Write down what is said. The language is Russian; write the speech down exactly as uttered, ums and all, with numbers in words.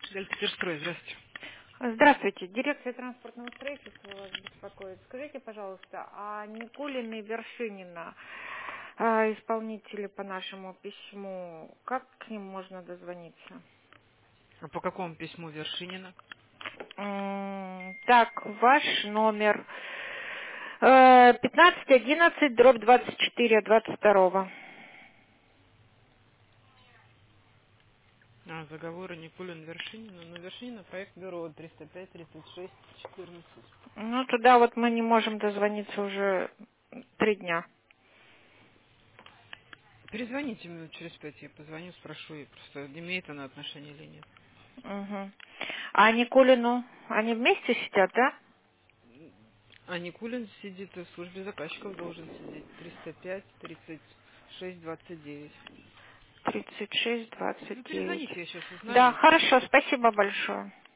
Дельтаперстрой, здравствуйте. Здравствуйте, дирекция транспортного строительства вас беспокоит. Скажите, пожалуйста, а Никулина и Вершинина, а, исполнители по нашему письму, как к ним можно дозвониться? А по какому письму Вершинина? М, Так, ваш номер э, пятнадцать одиннадцать дробь двадцать четыре двадцать второго. А, заговоры Никулин Вершинина. Но Вершинина проект бюро триста пять тридцать шесть четырнадцать. Ну, туда вот мы не можем дозвониться уже три дня. Перезвоните минут через пять, я позвоню, спрошу, и просто имеет она отношение или нет. Мгм. А Никулину, они вместе сидят, да? А Никулин сидит в службе заказчиков, должен сидеть триста пять тридцать шесть двадцать девять. тридцать шесть Ну, двадцать девять. перезвоните, я сейчас узнаю Да, и хорошо, спрошу. спасибо большое.